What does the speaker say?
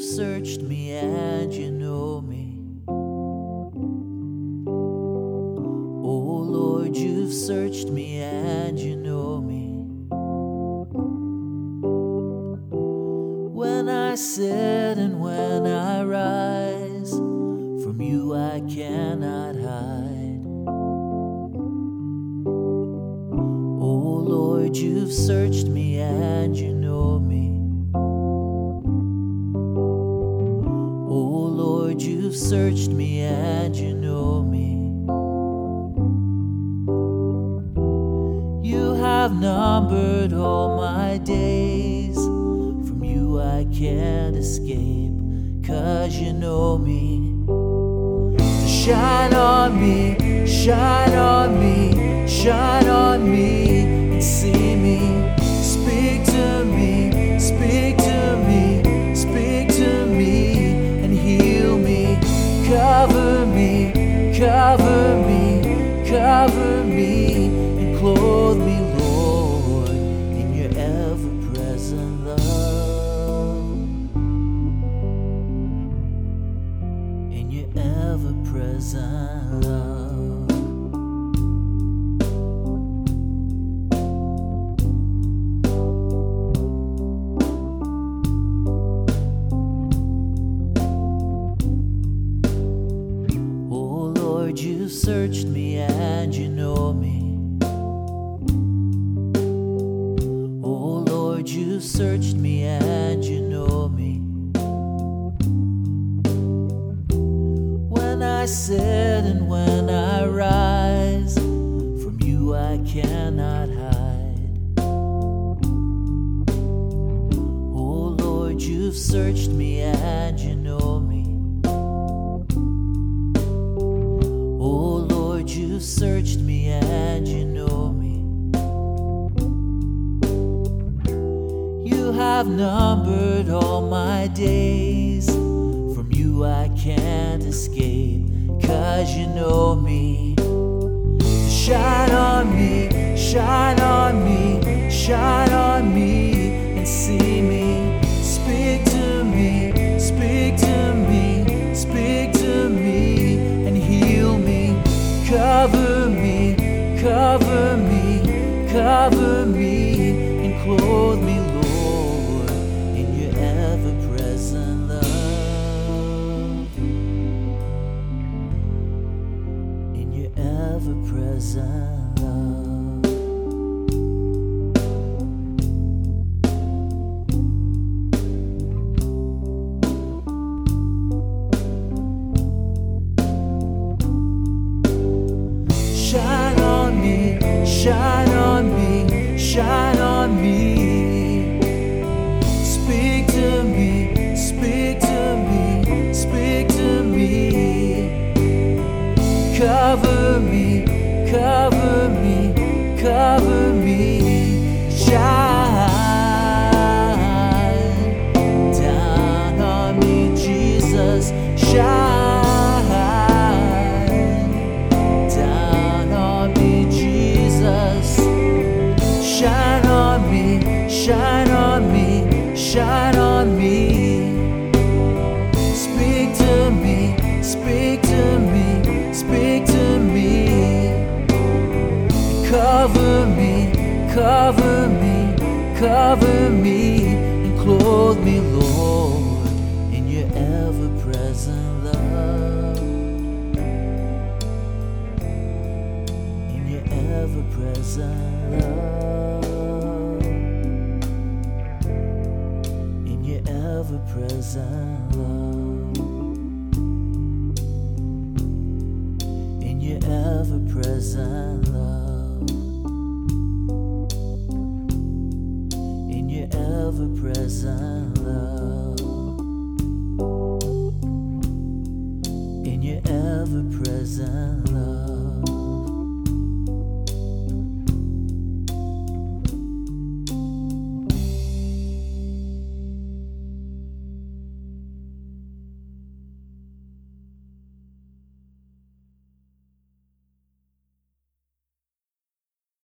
searched me and you know me. Oh Lord, you've searched me and you know me. When I sit and when I rise, from you I cannot hide. Oh Lord, you've searched me and you know me. Oh Lord, you've searched me and you know me. You have numbered all my days. From you I can't escape, 'cause you know me. So shine on me, shine on me, shine on me, and see me. Speak to me, speak to me, speak to me, and heal me. Cover me, cover me, cover me, and clothe me, Lord, in your ever-present love. In your ever-present love. Oh Lord, you've searched me and you know me. Oh Lord, you've searched me and you know me. When I sit and when I rise, from you I cannot hide. Oh Lord, you've searched me and you know me. Oh Lord, you've searched me and you know me. You have numbered all my days. From you I can't escape, 'cause you know me. Shine on me, shine on me, shine on me, and see me. Speak to me, speak to me, speak to me, and heal me. Cover me, cover me, cover me, and clothe me, Lord, in your ever-present love. In your ever-present love. Shine on me, shine on me, shine on me. Speak to me, speak to me, speak to me. Cover me, cover me, cover me. Shine down on me, Jesus. Shine. Shine on me, shine on me, shine on me. Speak to me, speak to me, speak to me. Cover me, cover me, cover me, and clothe me, Lord, in your ever-present love. In your ever-present love. Ever-present love. In your ever-present love. In your ever-present love. In your ever-present love.